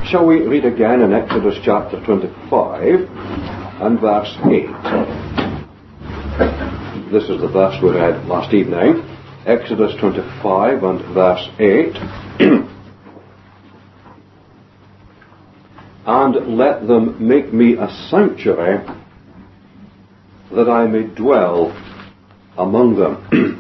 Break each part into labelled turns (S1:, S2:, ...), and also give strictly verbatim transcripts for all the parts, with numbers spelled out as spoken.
S1: shall we read again in Exodus chapter twenty-five and verse eight. This is the verse we read last evening. Exodus twenty-five and verse eight. And let them make me a sanctuary, that I may dwell among them.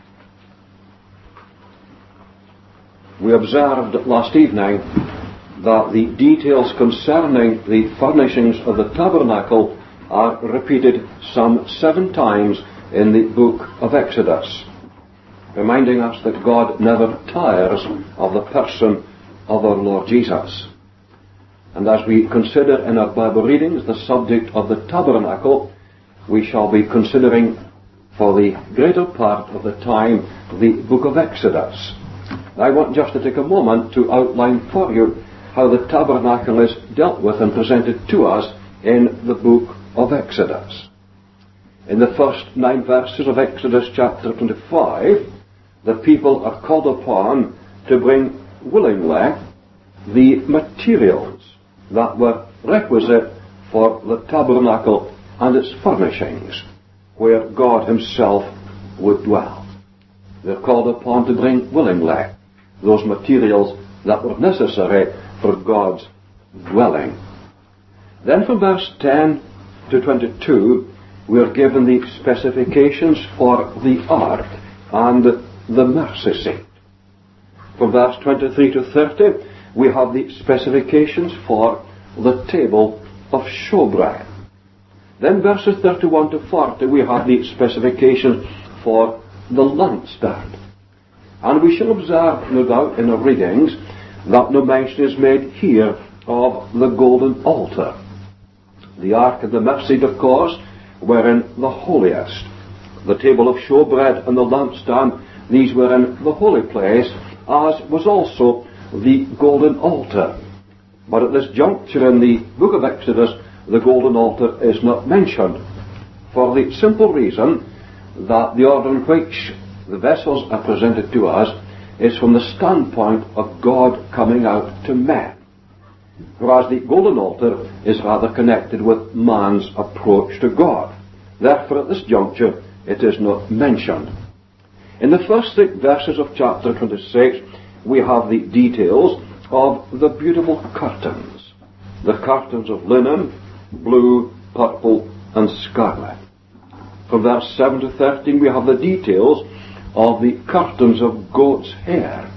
S1: We observed last evening that the details concerning the furnishings of the tabernacle are repeated some seven times in the book of Exodus, reminding us that God never tires of the person of our Lord Jesus. And as we consider in our Bible readings the subject of the tabernacle, we shall be considering for the greater part of the time the book of Exodus. I want just to take a moment to outline for you how the tabernacle is dealt with and presented to us in the book of Exodus. In the first nine verses of Exodus chapter twenty-five, the people are called upon to bring willingly the materials that were requisite for the tabernacle and its furnishings, where God himself would dwell. They're called upon to bring willingly those materials that were necessary for God's dwelling. Then from verse ten to twenty-two, we are given the specifications for the ark and the mercy seat. From verse twenty-three to thirty, we have the specifications for the table of showbread. Then verses thirty-one to forty, we have the specifications for the lampstand. And we shall observe, no doubt, in our readings, that no mention is made here of the golden altar. The ark and the mercy seat, of course, were in the holiest. The table of showbread and the lampstand, these were in the holy place, as was also the golden altar. But at this juncture in the book of Exodus, the golden altar is not mentioned, for the simple reason that the order in which the vessels are presented to us is from the standpoint of God coming out to men, whereas the golden altar is rather connected with man's approach to God. Therefore, at this juncture, it is not mentioned. In the first six verses of chapter twenty-six, we have the details of the beautiful curtains. The curtains of linen, blue, purple, and scarlet. From verse seven to thirteen, we have the details of the curtains of goat's hair.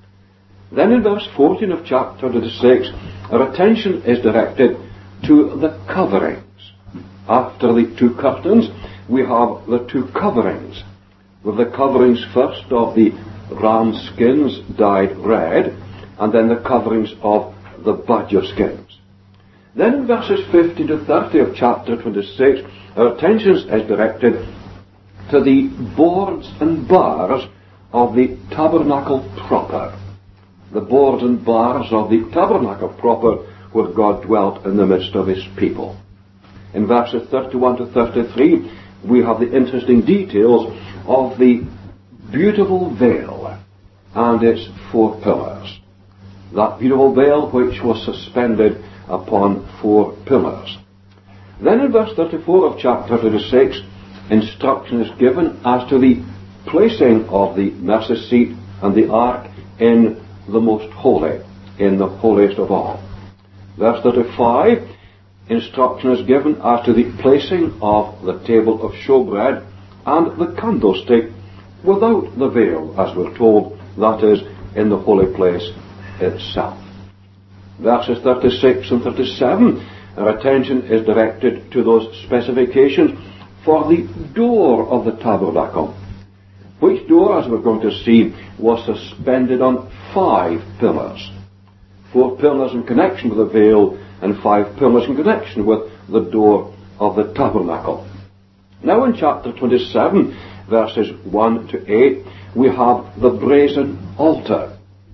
S1: Then in verse fourteen of chapter twenty-six, our attention is directed to the coverings. After the two curtains, we have the two coverings, with the coverings first of the ram skins dyed red, and then the coverings of the badger skins. Then in verses fifteen to thirty of chapter twenty-six, our attention is directed to the boards and bars of the tabernacle proper. The boards and bars of the tabernacle proper, where God dwelt in the midst of his people. In verses thirty-one to thirty-three, we have the interesting details of the beautiful veil and its four pillars. That beautiful veil which was suspended upon four pillars. Then in verse thirty-four of chapter twenty-six, instruction is given as to the placing of the mercy seat and the ark in the most holy, in the holiest of all. Verse thirty-five, instruction is given as to the placing of the table of showbread and the candlestick without the veil, as we're told, that is, in the holy place itself. Verses thirty-six and thirty-seven, our attention is directed to those specifications for the door of the tabernacle, which door, as we're going to see, was suspended on five pillars. Four pillars in connection with the veil and five pillars in connection with the door of the tabernacle. Now in chapter twenty-seven, verses one to eight, we have the brazen altar.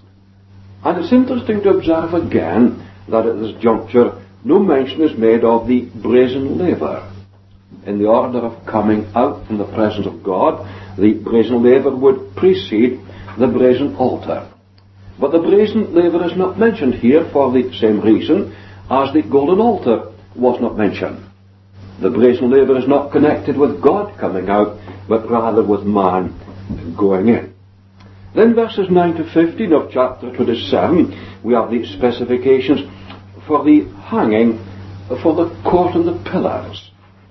S1: And it's interesting to observe again that at this juncture no mention is made of the brazen laver. In the order of coming out from the presence of God, the brazen laver would precede the brazen altar. But the brazen laver is not mentioned here for the same reason as the golden altar was not mentioned. The brazen laver is not connected with God coming out, but rather with man going in. Then verses nine to fifteen of chapter twenty-seven, we have the specifications for the hanging for the court and the pillars.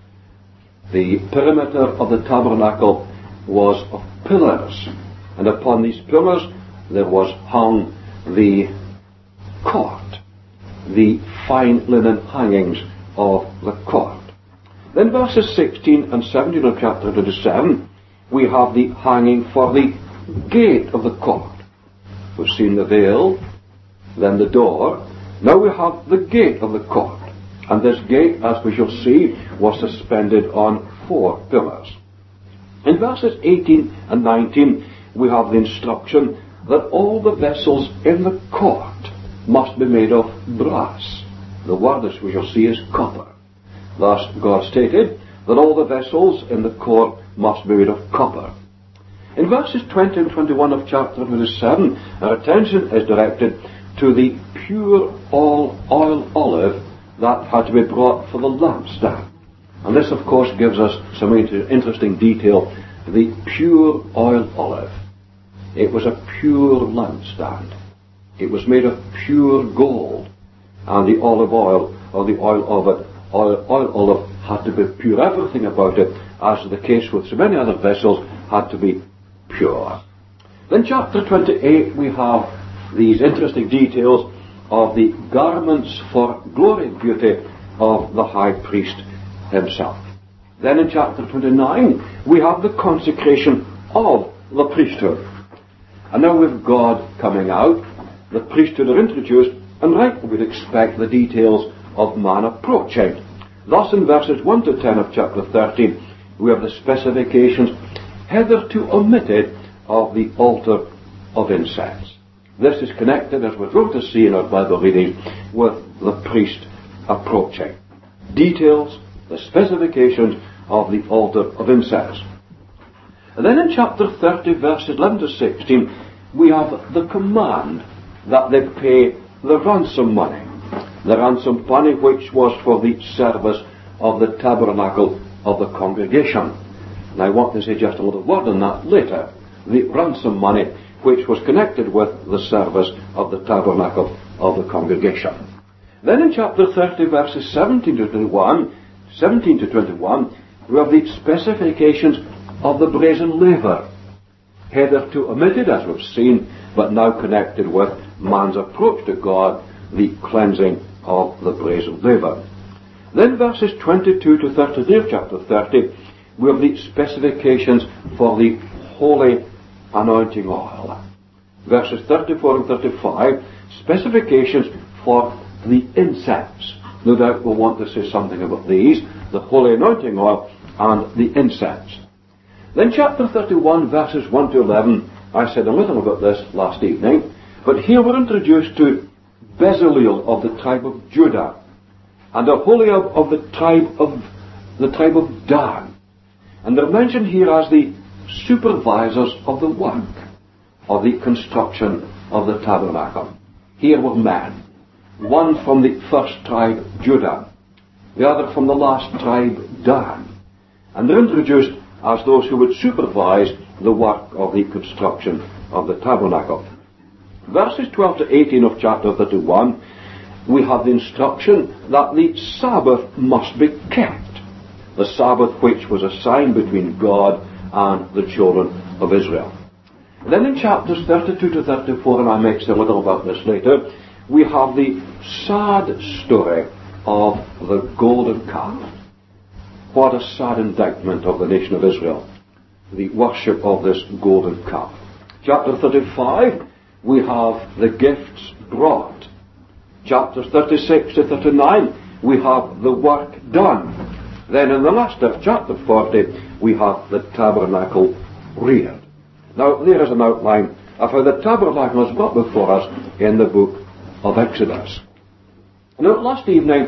S1: The perimeter of the tabernacle was of pillars, and upon these pillars there was hung the court, the fine linen hangings of the court. Then verses sixteen and seventeen of chapter twenty-seven, we have the hanging for the gate of the court. We've seen the veil, then the door. Now we have the gate of the court. And this gate, as we shall see, was suspended on four pillars. In verses eighteen and nineteen, we have the instruction that all the vessels in the court must be made of brass. The word, as we shall see, is copper. Thus God stated that all the vessels in the court must be made of copper. In verses twenty and twenty-one of chapter twenty-seven, our attention is directed to the pure oil, oil olive that had to be brought for the lampstand. And this, of course, gives us some inter- interesting detail. The pure oil olive. It was a pure lampstand. It was made of pure gold. And the olive oil, or the oil of it, oil, oil olive, had to be pure. Everything about it, as the case with so many other vessels, had to be pure. Then chapter twenty-eight, we have these interesting details of the garments for glory and beauty of the high priest himself. Then in chapter twenty-nine, we have the consecration of the priesthood. And now with God coming out, the priesthood are introduced, and rightly we'd expect the details of man approaching. Thus in verses one to ten of chapter thirteen, we have the specifications hitherto omitted of the altar of incense. This is connected, as we're going to see in our Bible reading, with the priest approaching. Details, the specifications of the altar of incense. And then in chapter thirty, verses eleven to sixteen, we have the command that they pay the ransom money. The ransom money which was for the service of the tabernacle of the congregation. And I want to say just a little word on that later. The ransom money which was connected with the service of the tabernacle of the congregation. Then in chapter thirty, verses seventeen to twenty-one, seventeen to twenty-one, we have the specifications of the brazen laver, hitherto omitted, as we've seen, but now connected with man's approach to God, the cleansing of the brazen laver. Then verses twenty-two to thirty-three of chapter thirty, we have the specifications for the holy anointing oil. Verses thirty-four and thirty-five, specifications for the incense. No doubt we'll want to say something about these, the holy anointing oil and the incense. Then chapter thirty-one, verses one to eleven, I said a little about this last evening, but here we're introduced to Bezaleel of the tribe of Judah, and Aholiab of the tribe of the tribe of Dan. And they're mentioned here as the supervisors of the work, of the construction of the tabernacle. Here were men, one from the first tribe, Judah, the other from the last tribe, Dan. And they're introduced as those who would supervise the work of the construction of the tabernacle. Verses twelve to eighteen of chapter thirty-one, we have the instruction that the Sabbath must be kept. The Sabbath which was a sign between God and the children of Israel. Then in chapters thirty-two to thirty-four, and I make a little about this later, we have the sad story of the golden calf. What a sad indictment of the nation of Israel, the worship of this golden calf. Chapter thirty-five, we have the gifts brought. Chapters thirty-six to thirty-nine, we have the work done. Then in the last of chapter forty, we have the tabernacle reared. Now there is an outline of how the tabernacle is brought before us in the book of Exodus. Now last evening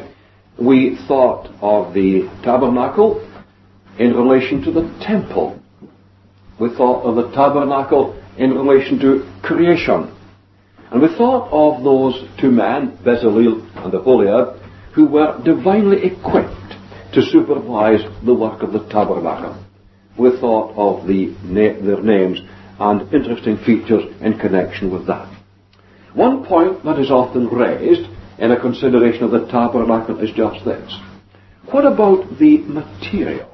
S1: we thought of the tabernacle in relation to the temple. We thought of the tabernacle in relation to creation. And we thought of those two men, Bezalel and Aholiab, who were divinely equipped to supervise the work of the tabernacle. We thought of the na- their names and interesting features in connection with that. One point that is often raised in a consideration of the tabernacle is just this. What about the materials?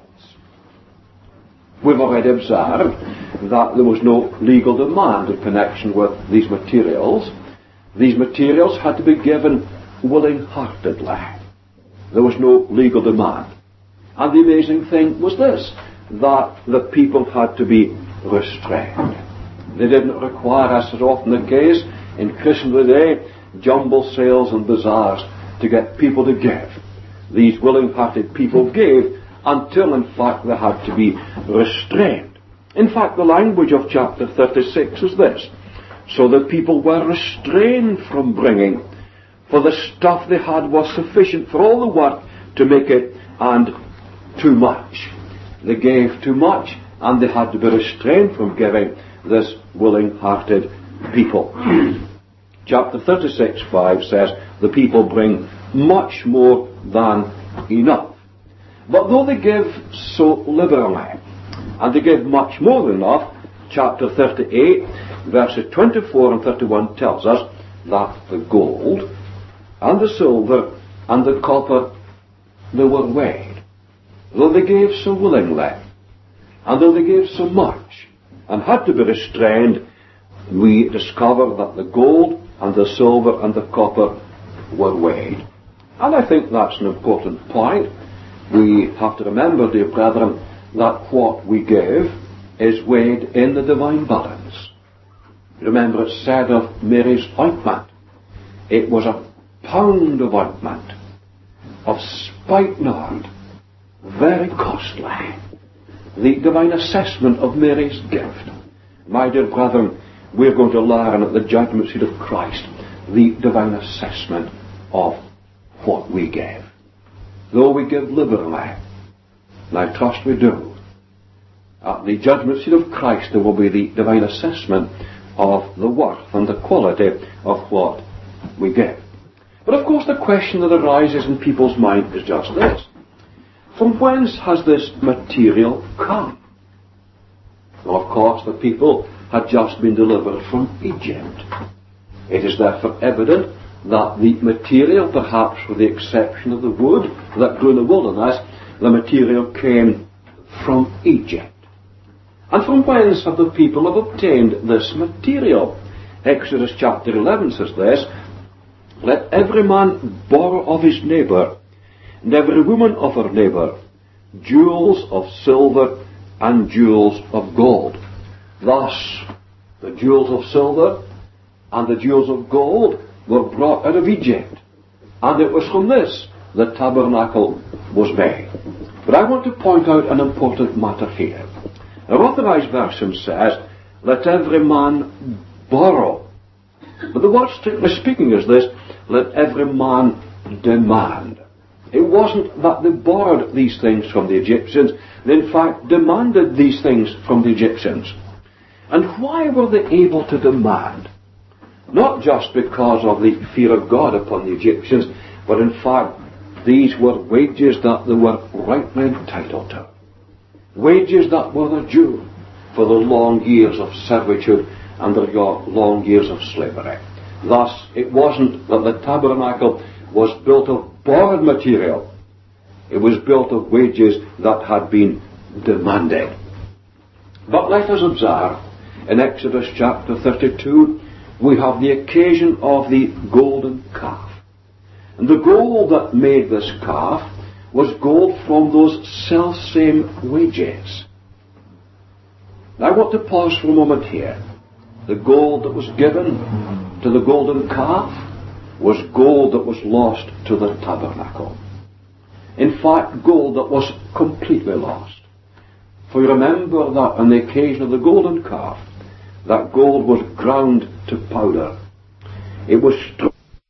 S1: We've already observed that there was no legal demand in connection with these materials. These materials had to be given willing-heartedly. There was no legal demand. And the amazing thing was this, that the people had to be restrained. They didn't require, as is often the case in Christendom today, jumble sales and bazaars to get people to give. These willing-hearted people gave until, in fact, they had to be restrained. In fact, the language of chapter thirty-six is this. So the people were restrained from bringing, for the stuff they had was sufficient for all the work to make it, and too much. They gave too much, and they had to be restrained from giving, this willing-hearted people. Chapter thirty-six, five says, the people bring much more than enough. But though they give so liberally, and they give much more than enough, chapter thirty-eight, verses twenty-four and thirty-one tells us that the gold and the silver and the copper, they were weighed. Though they gave so willingly, and though they gave so much, and had to be restrained, we discover that the gold and the silver and the copper were weighed. And I think that's an important point. We have to remember, dear brethren, that what we give is weighed in the divine balance. Remember, it said of Mary's ointment, it was a pound of ointment, of spikenard, very costly. The divine assessment of Mary's gift. My dear brethren, we're going to learn at the judgment seat of Christ the divine assessment of what we give. Though we give liberally, and I trust we do, at the judgment seat of Christ there will be the divine assessment of the worth and the quality of what we give. But of course the question that arises in people's mind is just this. From whence has this material come? Well, of course, the people had just been delivered from Egypt. It is therefore evident that the material, perhaps with the exception of the wood that grew in the wilderness, the material came from Egypt. And from whence have the people have obtained this material? Exodus chapter eleven says this, let every man borrow of his neighbour, and every woman of her neighbour, jewels of silver and jewels of gold. Thus, the jewels of silver and the jewels of gold were brought out of Egypt. And it was from this the tabernacle was made. But I want to point out an important matter here. Our authorized version says, let every man borrow. But the word strictly speaking is this, let every man demand. It wasn't that they borrowed these things from the Egyptians. They in fact demanded these things from the Egyptians. And why were they able to demand? Not just because of the fear of God upon the Egyptians, but in fact these were wages that they were rightly entitled to. Wages that were their due for the long years of servitude and the long years of slavery. Thus, it wasn't that the tabernacle was built of borrowed material. It was built of wages that had been demanded. But let us observe, in Exodus chapter thirty-two, we have the occasion of the golden calf. And the gold that made this calf was gold from those self-same wages. Now I want to pause for a moment here. The gold that was given to the golden calf was gold that was lost to the tabernacle. In fact, gold that was completely lost. For you remember that on the occasion of the golden calf, that gold was ground to powder. It was struck.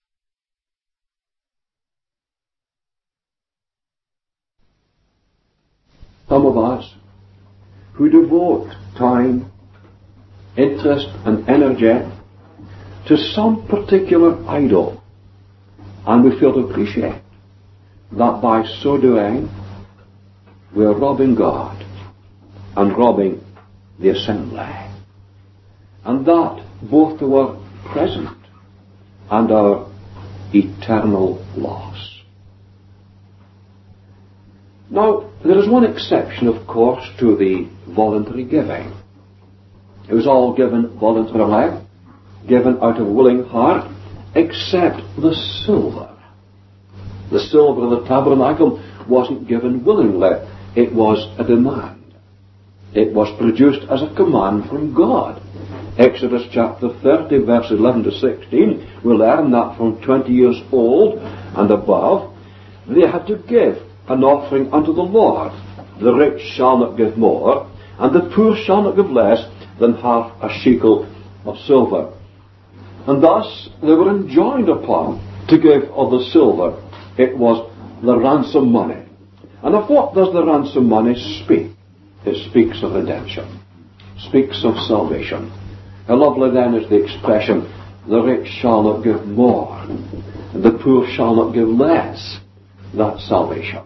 S1: Some of us who devote time, interest and energy to some particular idol. And we feel to appreciate that by so doing, we are robbing God and robbing the assembly. And that both to our present and our eternal loss. Now, there is one exception, of course, to the voluntary giving. It was all given voluntarily, given out of a willing heart, except the silver. The silver of the tabernacle wasn't given willingly. It was a demand. It was produced as a command from God. Exodus chapter thirty, verse eleven to sixteen, we learn that from twenty years old and above, they had to give an offering unto the Lord. The rich shall not give more, and the poor shall not give less than half a shekel of silver. And thus they were enjoined upon to give of the silver. It was the ransom money. And of what does the ransom money speak? It speaks of redemption, speaks of salvation. How lovely then is the expression, the rich shall not give more, and the poor shall not give less. That's salvation.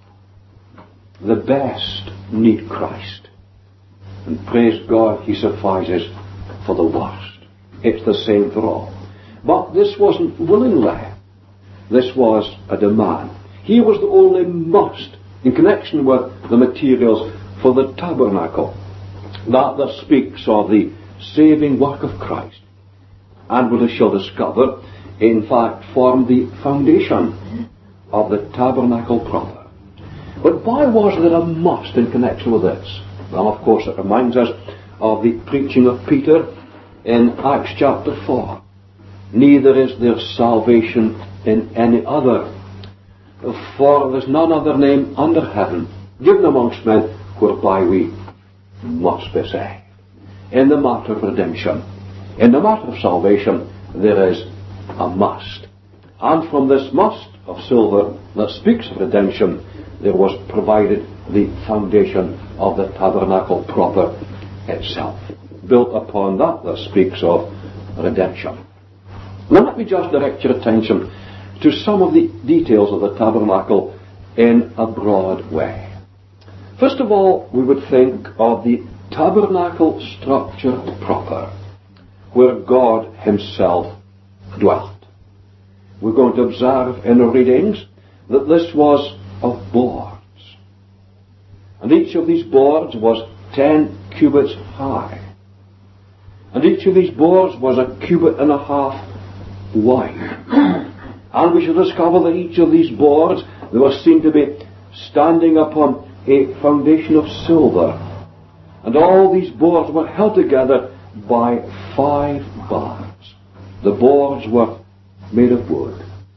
S1: The best need Christ. And praise God, He suffices for the worst. It's the same for all. But this wasn't willingly. This was a demand. He was the only must in connection with the materials for the tabernacle. That that speaks of the saving work of Christ. And we shall discover, in fact, formed the foundation of the tabernacle proper. But why was there a must in connection with this? Well, of course, it reminds us of the preaching of Peter in Acts chapter four. Neither is there salvation in any other, for there is none other name under heaven given amongst men whereby we must be saved. In the matter of redemption, in the matter of salvation, there is a must. And from this must of silver that speaks of redemption, there was provided the foundation of the tabernacle proper itself, built upon that that speaks of redemption. Now let me just direct your attention to some of the details of the tabernacle in a broad way. First of all, we would think of the tabernacle structure proper, where God Himself dwelt. We're going to observe in our readings that this was of boards. And each of these boards was ten cubits high. And each of these boards was a cubit and a half wide. And we shall discover that each of these boards, they were seen to be standing upon a foundation of silver. And all these boards were held together by five bars. The boards were made of wood.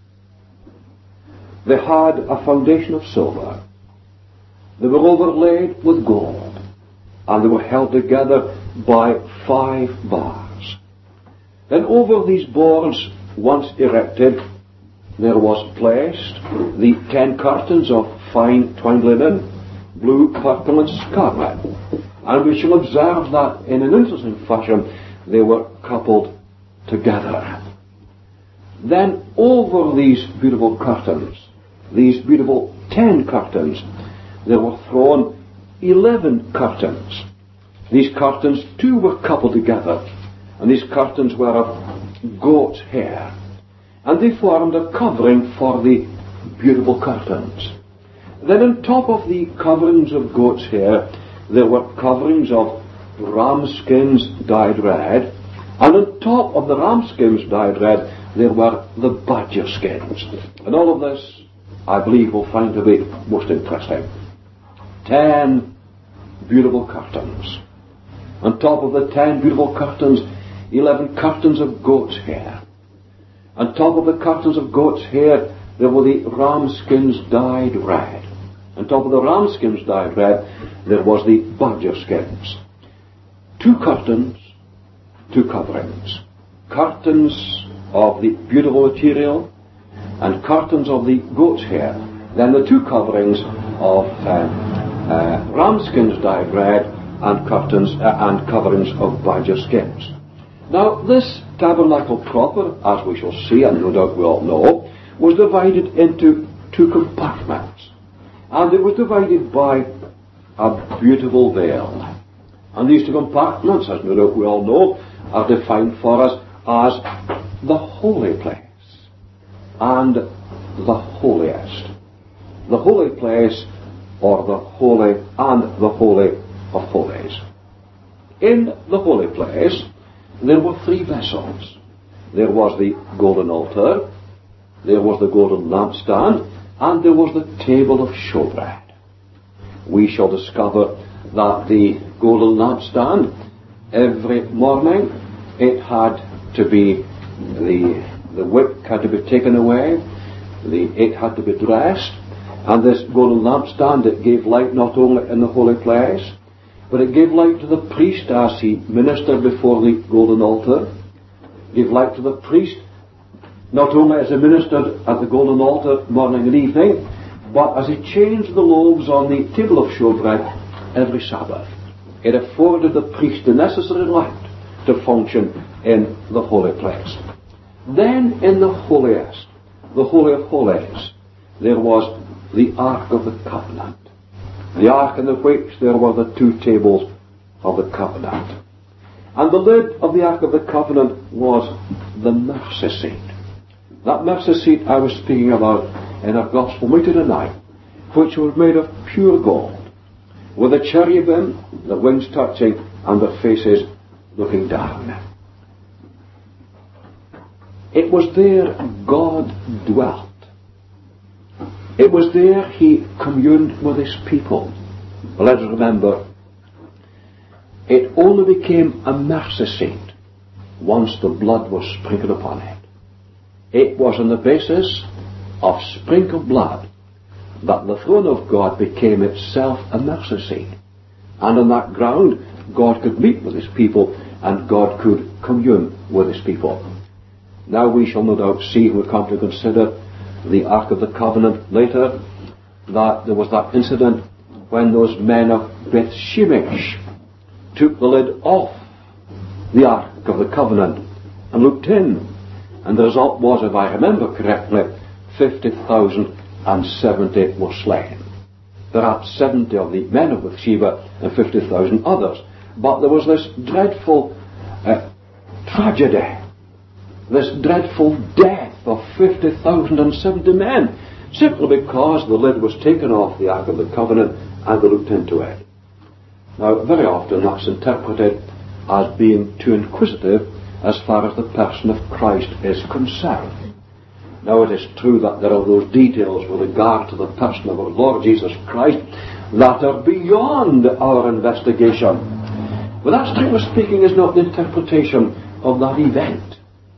S1: They had a foundation of silver. They were overlaid with gold. And they were held together by five bars. Then over these boards, once erected, there was placed the ten curtains of fine twined linen, blue, purple, and scarlet. And we shall observe that in an interesting fashion they were coupled together. Then over these beautiful curtains, these beautiful ten curtains, there were thrown eleven curtains. These curtains too were coupled together, and these curtains were of goat's hair, and they formed a covering for the beautiful curtains. Then on top of the coverings of goat's hair, there were coverings of ram skins dyed red, and on top of the ram skins dyed red, there were the badger skins. And all of this, I believe, we'll find to be most interesting. Ten beautiful curtains. On top of the ten beautiful curtains, eleven curtains of goat's hair. On top of the curtains of goat's hair, there were the ram skins dyed red. On top of the ram skins dyed red, there was the badger skins. Two curtains, two coverings. Curtains of the beautiful material, and curtains of the goat's hair. Then the two coverings of uh, uh, ram skins dyed red, and curtains uh, and coverings of badger skins. Now, this tabernacle proper, as we shall see, and no doubt we all know, was divided into two compartments. And it was divided by a beautiful veil. And these two compartments, as no doubt we all know, are defined for us as the holy place and the holiest. The holy place, or the holy and the holy of holies. In the holy place, there were three vessels. There was the golden altar, there was the golden lampstand, and there was the table of showbread. We shall discover that the golden lampstand, every morning, it had to be, the, the wick had to be taken away, the, it had to be dressed, and this golden lampstand, it gave light not only in the holy place, but it gave light to the priest as he ministered before the golden altar. It gave light to the priest not only as he ministered at the golden altar morning and evening, but as he changed the loaves on the table of showbread every Sabbath. It afforded the priest the necessary light to function in the holy place. Then in the holiest, the Holy of Holies, there was the Ark of the Covenant. The ark in which there were the two tables of the covenant. And the lid of the Ark of the Covenant was the mercy seat. That mercy seat I was speaking about in our Gospel meeting tonight, which was made of pure gold, with the cherubim, the wings touching, and their faces looking down. It was there God dwelt. It was there He communed with His people. But let us remember, it only became a mercy seat once the blood was sprinkled upon it. It was on the basis of sprinkled blood that the throne of God became itself a mercy seat. And on that ground, God could meet with His people and God could commune with His people. Now we shall no doubt see, when we come to consider the Ark of the Covenant later, that there was that incident when those men of Beth Shemesh took the lid off the Ark of the Covenant and looked in. And the result was, if I remember correctly, fifty thousand seventy were slain. Perhaps seventy of the men of Bathsheba and fifty thousand others. But there was this dreadful uh, tragedy, this dreadful death of fifty thousand seventy men, simply because the lid was taken off the Ark of the Covenant and they looked into it. Now, very often that's interpreted as being too inquisitive as far as the person of Christ is concerned. Now, it is true that there are those details with regard to the person of our Lord Jesus Christ that are beyond our investigation. But that, strictly speaking, is not the interpretation of that event.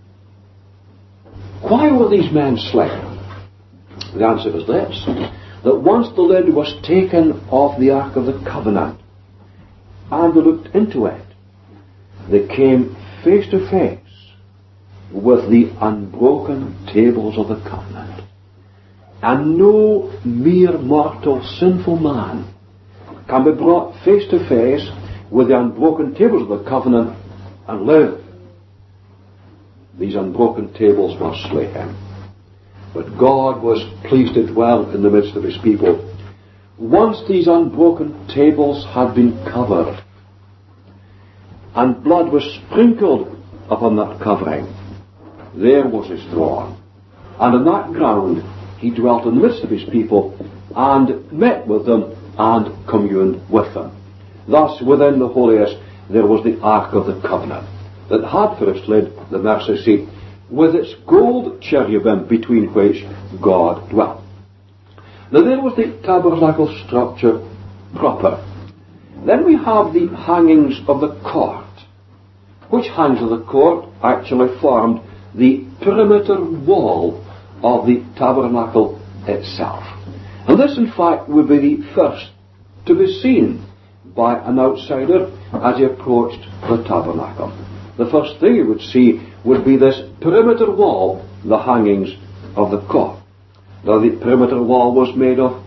S1: Why were these men slain? The answer is this: that once the lid was taken off the Ark of the Covenant and they looked into it, they came face to face with the unbroken tables of the covenant. And no mere mortal sinful man can be brought face to face with the unbroken tables of the covenant and live. These unbroken tables must slay him. But God was pleased to dwell in the midst of His people. Once these unbroken tables had been covered, and blood was sprinkled upon that covering, there was His throne. And on that ground He dwelt in the midst of His people and met with them and communed with them. Thus, within the holiest, there was the Ark of the Covenant, that had for its lid the mercy seat, with its gold cherubim between which God dwelt. Now there was the tabernacle structure proper. Then we have the hangings of the court, which hangings of the court actually formed the perimeter wall of the tabernacle itself. And this, in fact, would be the first to be seen by an outsider as he approached the tabernacle. The first thing you would see would be this perimeter wall, the hangings of the court. Now, the perimeter wall was made of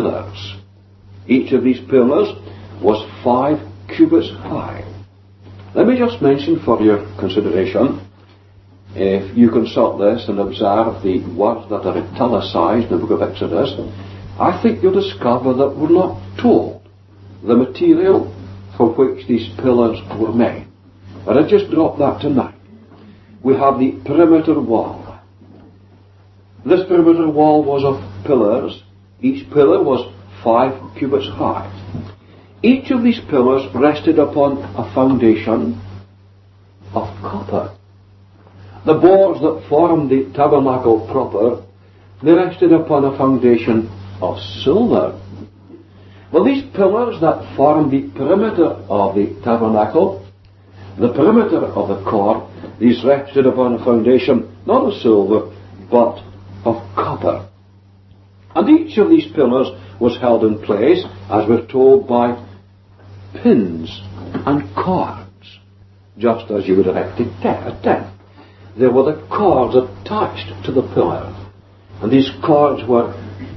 S1: pillars. Each of these pillars was five cubits high. Let me just mention for your consideration, if you consult this and observe the words that are italicized in the book of Exodus, I think you'll discover that we're not told the material from which these pillars were made. But I just dropped that tonight. We have the perimeter wall. This perimeter wall was of pillars. Each pillar was five cubits high. Each of these pillars rested upon a foundation of copper. The boards that formed the tabernacle proper, they rested upon a foundation of silver. Well, these pillars that formed the perimeter of the tabernacle, the perimeter of the court, these rested upon a foundation not of silver, but of copper. And each of these pillars was held in place, as we're told, by pins and cords, just as you would erect a tent. There were the cords attached to the pillar, and these cords were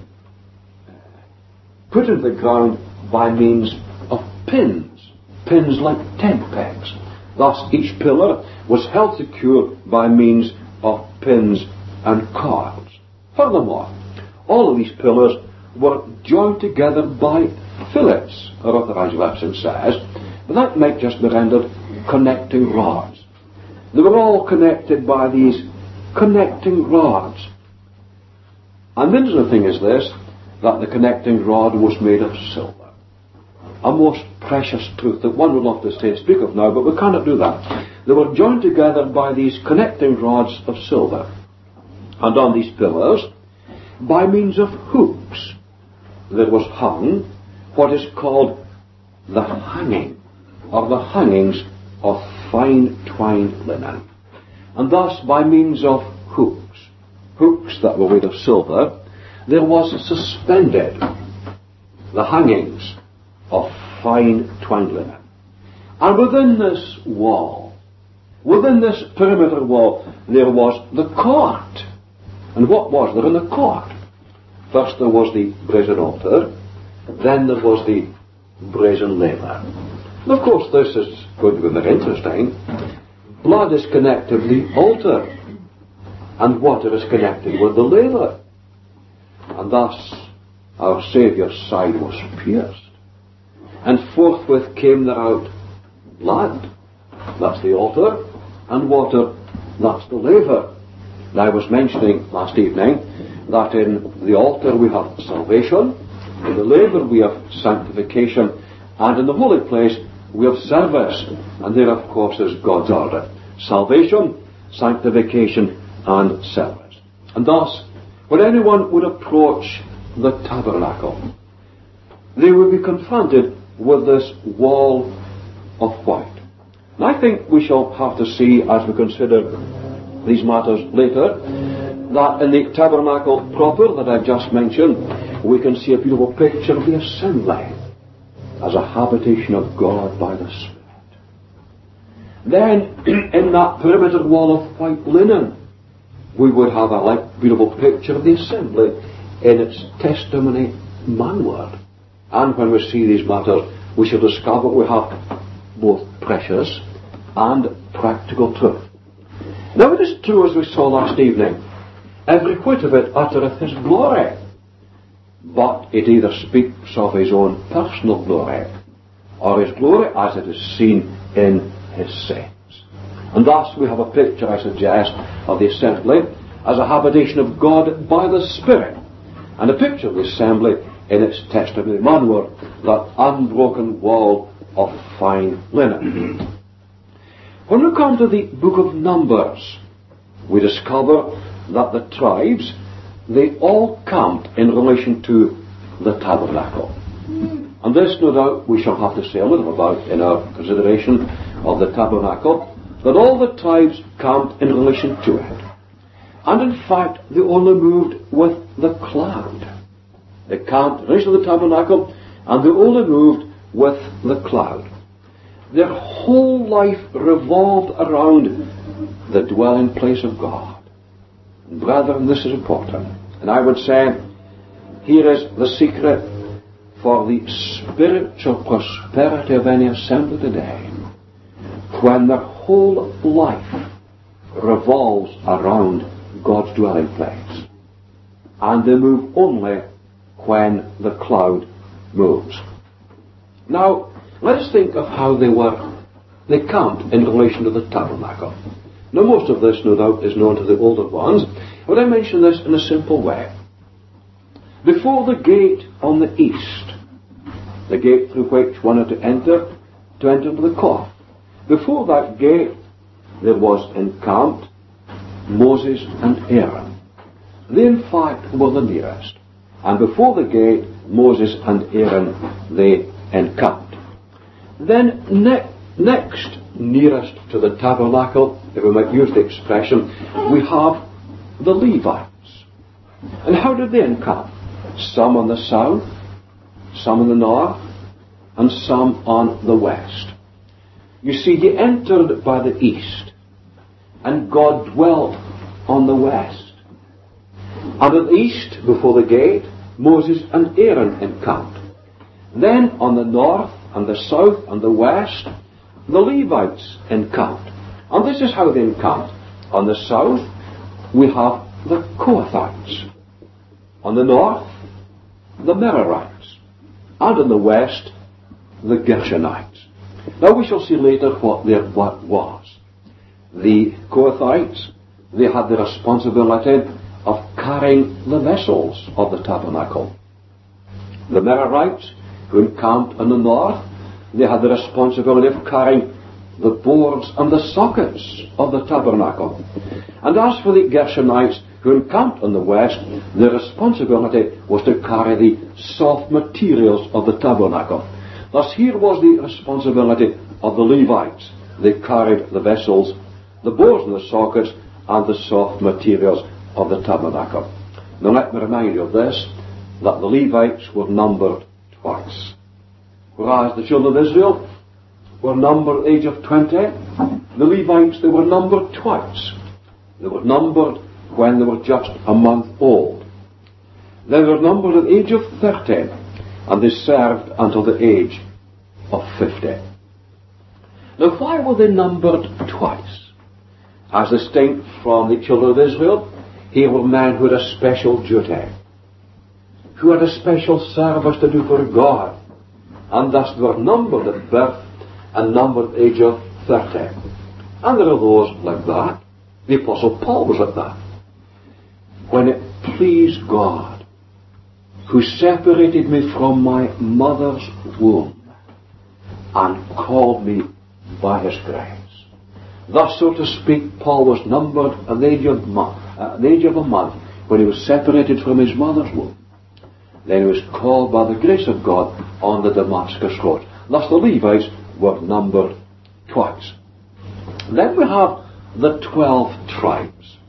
S1: put into the ground by means of pins, pins like tent pegs. Thus each pillar was held secure by means of pins and cords. Furthermore, all of these pillars were joined together by fillets, or Authorized Version says, but that might just be rendered connecting rods. They were all connected by these connecting rods. And the interesting thing is this, that the connecting rod was made of silver. A most precious truth that one would love to say, speak of now, but we cannot do that. They were joined together by these connecting rods of silver. And on these pillars, by means of hooks, there was hung what is called the hanging, or the hangings of fine twined linen. And thus, by means of hooks, hooks that were made of silver, there was suspended the hangings of fine twined linen. And within this wall, within this perimeter wall, there was the court. And what was there in the court? First there was the brazen altar, then there was the brazen laver. And of course this is going to be very interesting. Blood is connected with the altar, and water is connected with the laver. And thus our Saviour's side was pierced, and forthwith came there out blood, that's the altar, and water, that's the laver. And I was mentioning last evening that in the altar we have salvation, in the laver we have sanctification, and in the holy place we have service. And there of course is God's order: salvation, sanctification, and service. And thus, when anyone would approach the tabernacle, they would be confronted with this wall of white. And I think we shall have to see, as we consider these matters later, that in the tabernacle proper that I've just mentioned, we can see a beautiful picture of the assembly as a habitation of God by the Spirit. Then, in that perimeter wall of white linen, we would have a like beautiful picture of the assembly in its testimony manward. And when we see these matters, we shall discover we have both precious and practical truth. Now it is true, as we saw last evening, every whit of it uttereth his glory, but it either speaks of his own personal glory, or his glory as it is seen in his saints. And thus we have a picture, I suggest, of the assembly as a habitation of God by the Spirit, and a picture of the assembly in its testimony manward, that unbroken wall of fine linen. When we come to the book of Numbers, we discover that the tribes, they all camped in relation to the tabernacle. And this, no doubt, we shall have to say a little about in our consideration of the tabernacle, that all the tribes camped in relation to it. And in fact, they only moved with the cloud. They camped in relation to the tabernacle, and they only moved with the cloud. Their whole life revolved around the dwelling place of God. And brethren, this is important. And I would say, here is the secret for the spiritual prosperity of any assembly today. when their whole life revolves around God's dwelling place. And they move only when the cloud moves. Now, let us think of how they were, they camped in relation to the tabernacle. Now, most of this, no doubt, is known to the older ones, but I mention this in a simple way. Before the gate on the east, the gate through which one had to enter, to enter into the court, before that gate there was encamped Moses and Aaron. They, in fact, were the nearest. And before the gate, Moses and Aaron, they encamped. Then ne- next nearest to the tabernacle, if we might use the expression, we have the Levites. And how did they encamp? Some on the south, some on the north, and some on the west. You see, he entered by the east, and God dwelt on the west. And at the east, before the gate, Moses and Aaron encamped. Then on the north and the south and the west, the Levites encamped. And this is how they encamped. On the south, we have the Kohathites. On the north, the Merarites. And on the west, the Gershonites. Now we shall see later what their what was. The Kohathites, they had the responsibility of carrying the vessels of the tabernacle. The Merarites, who encamped in the north, they had the responsibility of carrying the boards and the sockets of the tabernacle. And as for the Gershonites, who encamped in the west, their responsibility was to carry the soft materials of the tabernacle. Thus here was the responsibility of the Levites. They carried the vessels, the boards and the sockets, and the soft materials of the tabernacle. Now let me remind you of this, that the Levites were numbered twice. Whereas the children of Israel were numbered at the age of twenty, the Levites, they were numbered twice. They were numbered when they were just a month old. They were numbered at the age of thirty, and they served until the age of fifty. Now why were they numbered twice? As distinct from the children of Israel, here were men who had a special duty, who had a special service to do for God, and thus were numbered at birth and numbered at the age of thirty. And there are those like that. The Apostle Paul was like that. When it pleased God, who separated me from my mother's womb and called me by his grace. Thus, so to speak, Paul was numbered at the age of, month, at the age of a month when he was separated from his mother's womb. Then he was called by the grace of God on the Damascus road. Thus the Levites were numbered twice. Then we have the twelve tribes.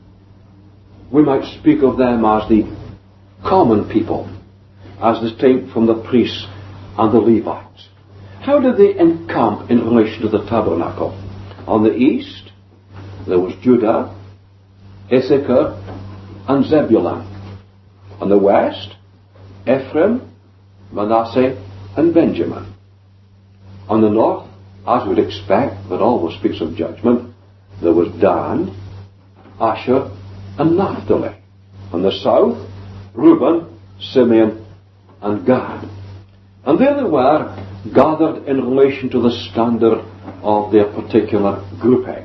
S1: We might speak of them as the common people, as distinct from the priests and the Levites. How did they encamp in relation to the tabernacle? On the east, there was Judah, Issachar, and Zebulun. On the west, Ephraim, Manasseh, and Benjamin. On the north, as we'd expect, that always speaks of judgment, there was Dan, Asher, and Naphtali. On the south, Reuben, Simeon, and Gad. And there they were, gathered in relation to the standard of their particular grouping.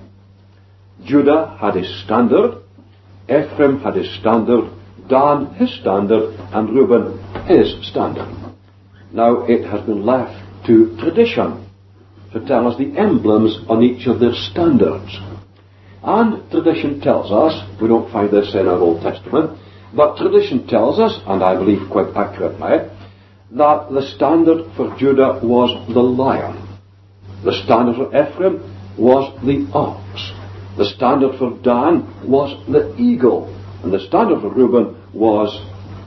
S1: Judah had his standard, Ephraim had his standard, Dan his standard, and Reuben his standard. Now it has been left to tradition to tell us the emblems on each of their standards. And tradition tells us, we don't find this in our Old Testament, but tradition tells us, and I believe quite accurately, that the standard for Judah was the lion. The standard for Ephraim was the ox. The standard for Dan was the eagle. And the standard for Reuben was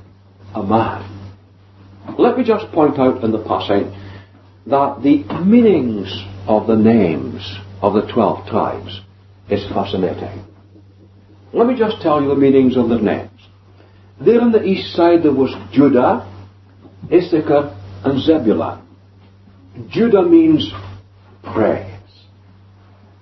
S1: a man. Let me just point out in the passing that the meanings of the names of the twelve tribes is fascinating. Let me just tell you the meanings of their names. There on the east side there was Judah, Issachar, and Zebulun. Judah means praise.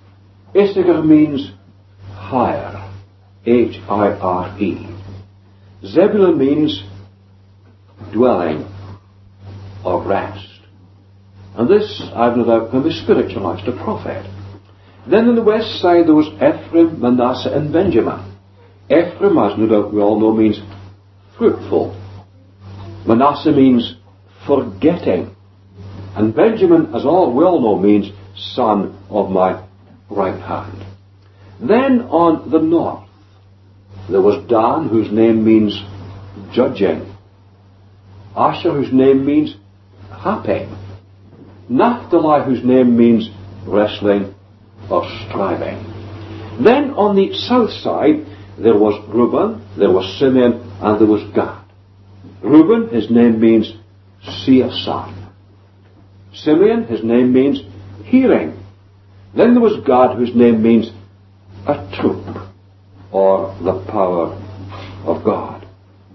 S1: Issachar means hire, H I R E. Zebulun means dwelling or rest. And this, I've no doubt, can be spiritualized, a prophet. Then on the west side there was Ephraim, Manasseh and Benjamin. Ephraim, as no doubt we all know, means fruitful. Manasseh means forgetting. And Benjamin, as all we all know, means son of my right hand. Then on the north there was Dan, whose name means judging. Asher, whose name means happy. Naphtali, whose name means wrestling or striving. Then on the south side there was Reuben, there was Simeon, and there was Gad. Reuben, his name means see a son. Simeon, his name means hearing. Then there was Gad, whose name means a troop, or the power of God.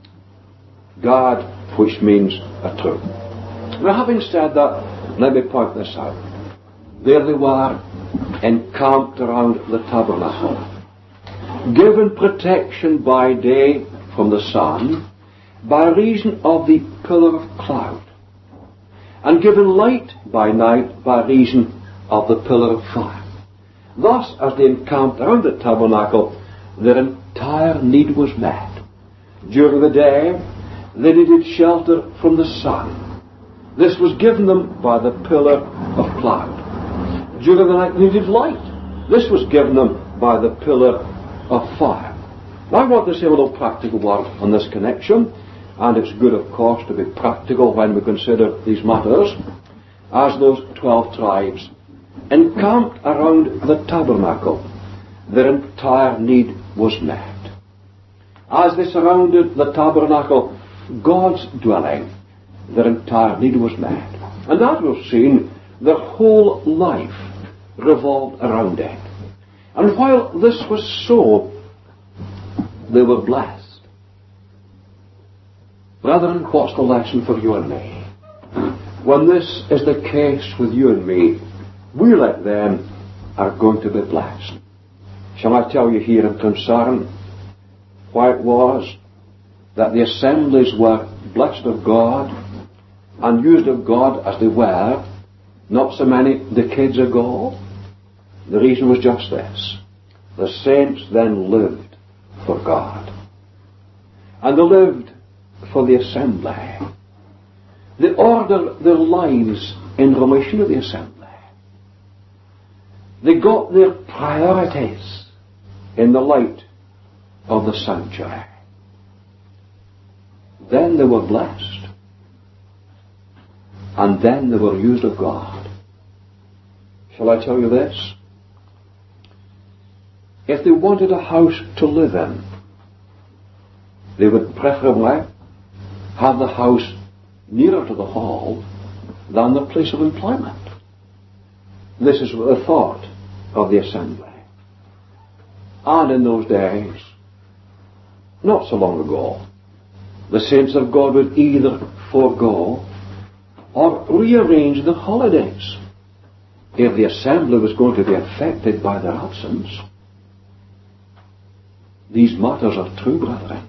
S1: Gad, which means a troop. Now, having said that, let me point this out. There they were, encamped around the tabernacle, given protection by day from the sun, by reason of the pillar of cloud, and given light by night by reason of the pillar of fire. Thus, as they encamped around the tabernacle, their entire need was met. During the day, they needed shelter from the sun. This was given them by the pillar of cloud. During the night, they needed light. This was given them by the pillar of fire. Now, I want to say a little practical word on this connection, and it's good, of course, to be practical when we consider these matters, as those twelve tribes encamped around the tabernacle, their entire need was met. As they surrounded the tabernacle, God's dwelling, their entire need was met. And as we've seen, their whole life revolved around it. And while this was so, they were blessed. Brethren, what's the lesson for you and me? When this is the case with you and me, we like them are going to be blessed. Shall I tell you here in concern why it was that the assemblies were blessed of God and used of God as they were not so many decades ago? The reason was just this. The saints then lived for God. And they lived for the assembly. They ordered their lives in relation to the assembly. They got their priorities in the light of the sanctuary. Then they were blessed. And then they were used of God. Shall I tell you this? If they wanted a house to live in, they would preferably have the house nearer to the hall than the place of employment. This is the thought of the assembly. And in those days, not so long ago, the saints of God would either forego or rearrange the holidays if the assembly was going to be affected by their absence. These matters are true, brethren.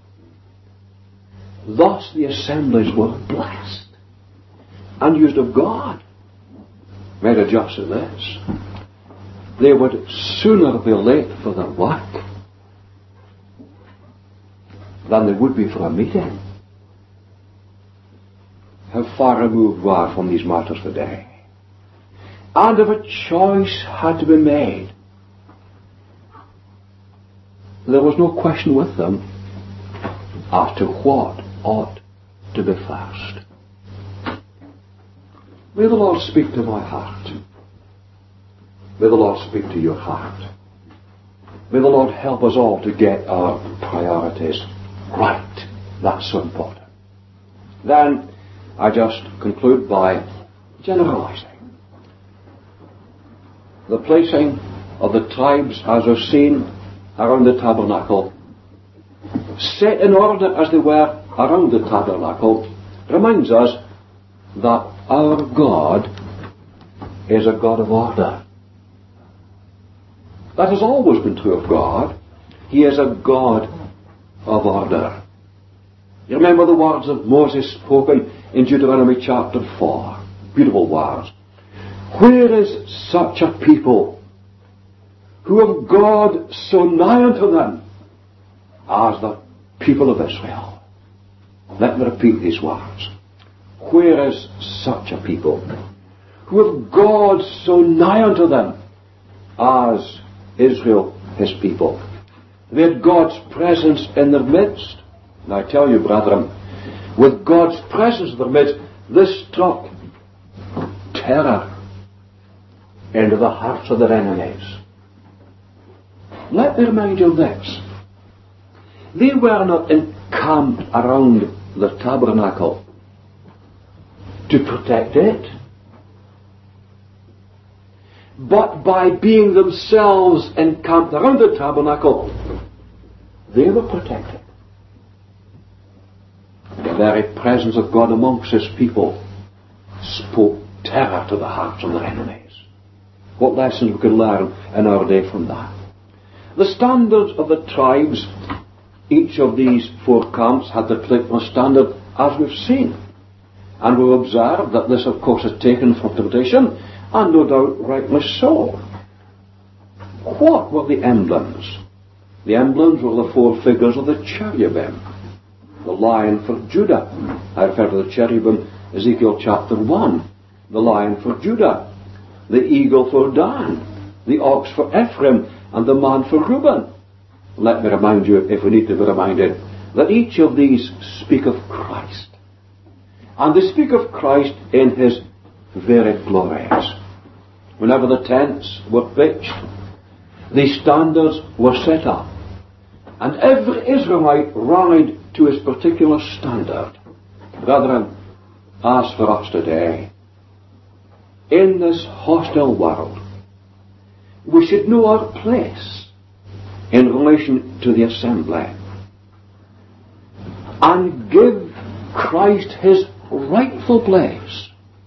S1: Thus the assemblies were blessed and used of God. Made a just of this. They would sooner be late for their work than they would be for a meeting. How far removed we are from these matters today. And if a choice had to be made, there was no question with them as to what ought to be first. May the Lord speak to my heart. May the Lord speak to your heart. May the Lord help us all to get our priorities right. That's so important. Then I just conclude by generalizing. The placing of the tribes as we've seen around the tabernacle, set in order as they were around the tabernacle, reminds us that our God is a God of order. That has always been true of God. He is a God of order. You remember the words of Moses spoken in Deuteronomy chapter four. Beautiful words. Where is such a people who have God so nigh unto them as the people of Israel? Let me repeat these words. Where is such a people who have God so nigh unto them as Israel, his people? They had God's presence in their midst. And I tell you, brethren, with God's presence in their midst, this struck terror into the hearts of their enemies. Let me remind you of this. They were not encamped around the tabernacle to protect it, but by being themselves encamped around the tabernacle, they were protected. The very presence of God amongst his people spoke terror to the hearts of their enemies. What lessons we could learn in our day from that? The standards of the tribes, each of these four camps had the particular standard as we've seen. And we'll observe that this, of course, is taken from tradition, and no doubt rightly so. What were the emblems? The emblems were the four figures of the cherubim. The lion for Judah. I refer to the cherubim, Ezekiel chapter one. The lion for Judah. The eagle for Dan. The ox for Ephraim. And the man for Reuben. Let me remind you, if we need to be reminded, that each of these speak of Christ. And they speak of Christ in his very glories. Whenever the tents were pitched, these standards were set up. And every Israelite rallied to his particular standard. Brethren, as for us today, in this hostile world, we should know our place in relation to the assembly and give Christ his rightful place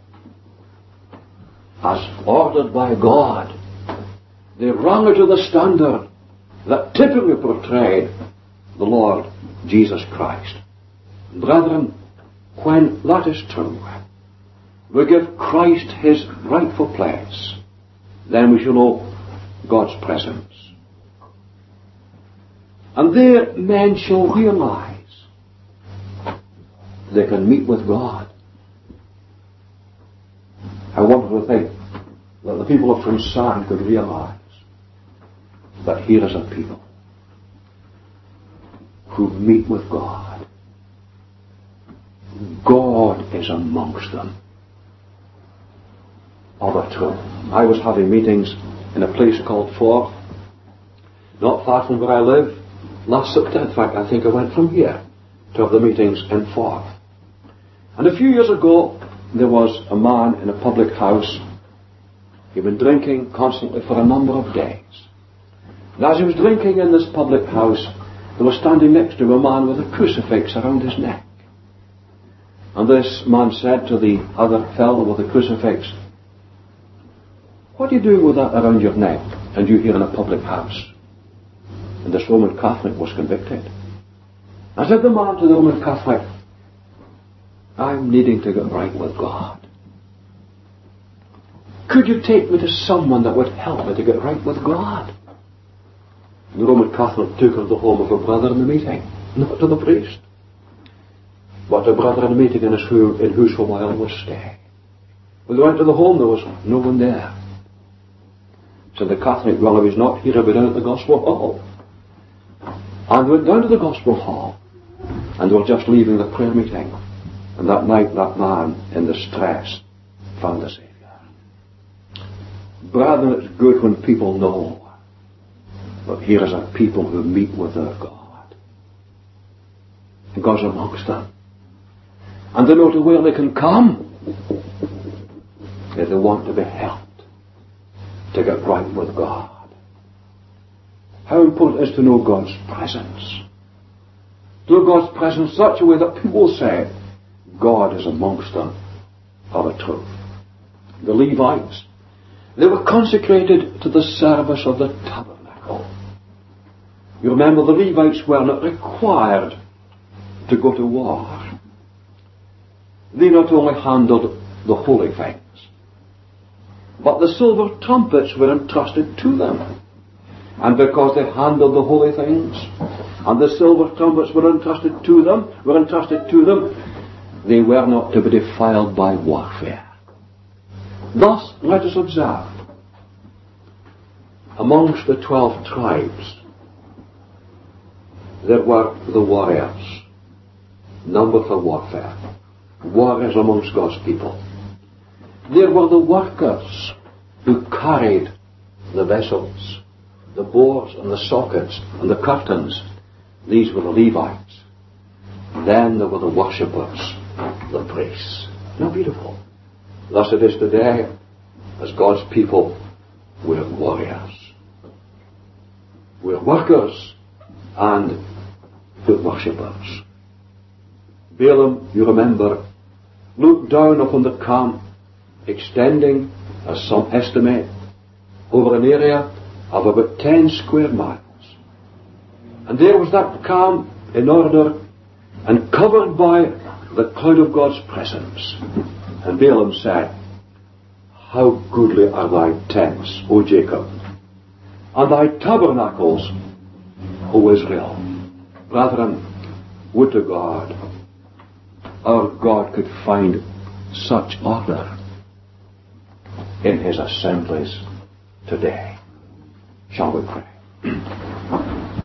S1: as ordered by God. They rallied to the standard that typically portrayed the Lord Jesus Christ. Brethren, when that is true, we give Christ his rightful place, then we shall know God's presence. And there men shall realize they can meet with God. I wonder to think that the people of Trinsan could realize that here is a people who meet with God. God is amongst them. Of a truth. I was having meetings in a place called Forth, not far from where I live, last September. In fact, I think I went from here to have the meetings in Forth. And a few years ago, there was a man in a public house. He'd been drinking constantly for a number of days. And as he was drinking in this public house, there was standing next to him a man with a crucifix around his neck. And this man said to the other fellow with the crucifix, "What are you doing with that around your neck and you here in a public house?" And this Roman Catholic was convicted. I said the man to the Roman Catholic, "I'm needing to get right with God. Could you take me to someone that would help me to get right with God?" And the Roman Catholic took her to the home of her brother in the meeting, not to the priest, but a brother in the meeting in, his, in whose home I always stay. When they went to the home, there was no one there. So the Catholic, well, if he's not here, he'll be down at the Gospel Hall. And they went down to the Gospel Hall, and they were just leaving the prayer meeting. And that night, that man, in distress, found the Saviour. Brethren, it's good when people know that here is a people who meet with their God. And God's amongst them. And they know to where they can come if they want to be helped to get right with God. How important it is to know God's presence. To know God's presence in such a way that people say, God is amongst them of a truth. The Levites, they were consecrated to the service of the tabernacle. tabernacle. You remember the Levites were not required to go to war. They not only handled the holy things, but the silver trumpets were entrusted to them. And because they handled the holy things, and the silver trumpets were entrusted to them, were entrusted to them, they were not to be defiled by warfare. Thus, let us observe, amongst the twelve tribes, there were the warriors, numbered for warfare, warriors amongst God's people. There were the workers who carried the vessels, the bores and the sockets and the curtains. These were the Levites. Then there were the worshippers, the priests. Now beautiful. Thus it is today, as God's people, we're warriors. We're workers and we're worshippers. Balaam, you remember, looked down upon the camp, extending, as some estimate, over an area of about ten square miles. And there was that camp in order and covered by the cloud of God's presence. And Balaam said, how goodly are thy tents, O Jacob, and thy tabernacles, O Israel. Brethren, would to God our God could find such order in his assemblies today. Shall we pray?